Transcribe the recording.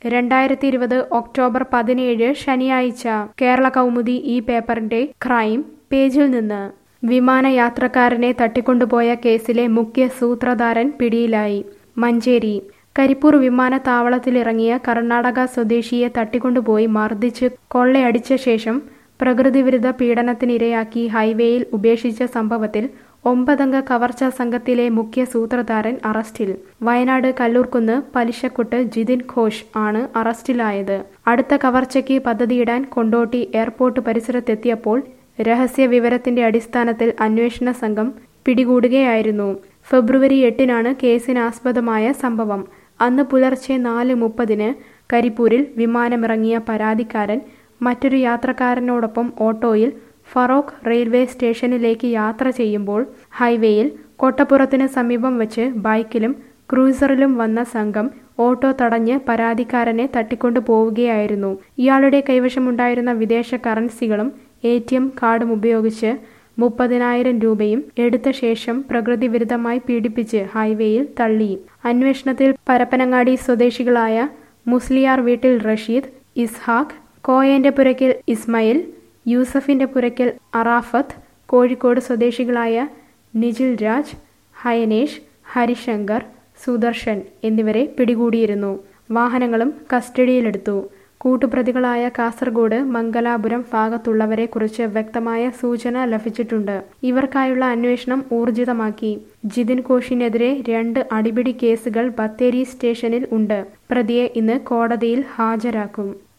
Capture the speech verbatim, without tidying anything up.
രണ്ടായിരത്തി ഇരുപത് ഒക്ടോബർ പതിനേഴ് ശനിയാഴ്ച കേരള കൗമുദി ഈ പേപ്പറിന്റെ ക്രൈം പേജിൽ നിന്ന് വിമാനയാത്രക്കാരനെ തട്ടിക്കൊണ്ടുപോയ കേസിലെ മുഖ്യ സൂത്രധാരൻ പിടിയിലായി. മഞ്ചേരി കരിപ്പൂർ വിമാനത്താവളത്തിലിറങ്ങിയ കർണാടക സ്വദേശിയെ തട്ടിക്കൊണ്ടുപോയി മർദ്ദിച്ച് കൊള്ളയടിച്ച ശേഷം പ്രകൃതിവിരുദ്ധ പീഡനത്തിനിരയാക്കി ഹൈവേയിൽ ഉപേക്ഷിച്ച സംഭവത്തിൽ ഒമ്പതംഗ കവർച്ചാ സംഘത്തിലെ മുഖ്യ സൂത്രധാരൻ അറസ്റ്റിൽ. വയനാട് കല്ലൂർക്കുന്ന് പലിശക്കുട്ട് ജിതിൻ ഘോഷ് ആണ് അറസ്റ്റിലായത്. അടുത്ത കവർച്ചയ്ക്ക് പദ്ധതിയിടാൻ കൊണ്ടോട്ടി എയർപോർട്ട് പരിസരത്തെത്തിയപ്പോൾ രഹസ്യ വിവരത്തിന്റെ അടിസ്ഥാനത്തിൽ അന്വേഷണ സംഘം പിടികൂടുകയായിരുന്നു. ഫെബ്രുവരി എട്ടിനാണ് കേസിനാസ്പദമായ സംഭവം. അന്ന് പുലർച്ചെ നാല് മുപ്പതിന് കരിപ്പൂരിൽ വിമാനമിറങ്ങിയ പരാതിക്കാരൻ മറ്റൊരു യാത്രക്കാരനോടൊപ്പം ഓട്ടോയിൽ ഫറോക്ക് റെയിൽവേ സ്റ്റേഷനിലേക്ക് യാത്ര ചെയ്യുമ്പോൾ ഹൈവേയിൽ കൊട്ടപ്പുറത്തിന് സമീപം വെച്ച് ബൈക്കിലും ക്രൂസറിലും വന്ന സംഘം ഓട്ടോ തടഞ്ഞ് പരാതിക്കാരനെ തട്ടിക്കൊണ്ടു പോവുകയായിരുന്നു. ഇയാളുടെ കൈവശമുണ്ടായിരുന്ന വിദേശ കറൻസികളും എ ടി എം കാർഡും ഉപയോഗിച്ച് മുപ്പതിനായിരം രൂപയും എടുത്ത ശേഷം പ്രകൃതി വിരുദ്ധമായി പീഡിപ്പിച്ച് ഹൈവേയിൽ തള്ളി. അന്വേഷണത്തിൽ പരപ്പനങ്ങാടി സ്വദേശികളായ മുസ്ലിയാർ വീട്ടിൽ റഷീദ്, ഇസ്ഹാഖ്, കോയന്റെ പുരയ്ക്കൽ ഇസ്മയിൽ, യൂസഫിന്റെ പുരയ്ക്കൽ അറാഫത്ത്, കോഴിക്കോട് സ്വദേശികളായ നിജിൽ രാജ്, ഹയനേഷ്, ഹരിശങ്കർ, സുദർശൻ എന്നിവരെ പിടികൂടിയിരുന്നു. വാഹനങ്ങളും കസ്റ്റഡിയിലെടുത്തു. കൂട്ടുപ്രതികളായ കാസർഗോഡ്, മംഗലാപുരം ഭാഗത്തുള്ളവരെ കുറിച്ച് വ്യക്തമായ സൂചന ലഭിച്ചിട്ടുണ്ട്. ഇവർക്കായുള്ള അന്വേഷണം ഊർജിതമാക്കി. ജിതിൻ ഘോഷിനെതിരെ രണ്ട് അടിപിടി കേസുകൾ ബത്തേരി സ്റ്റേഷനിൽ ഉണ്ട്. പ്രതിയെ ഇന്ന് കോടതിയിൽ ഹാജരാക്കും.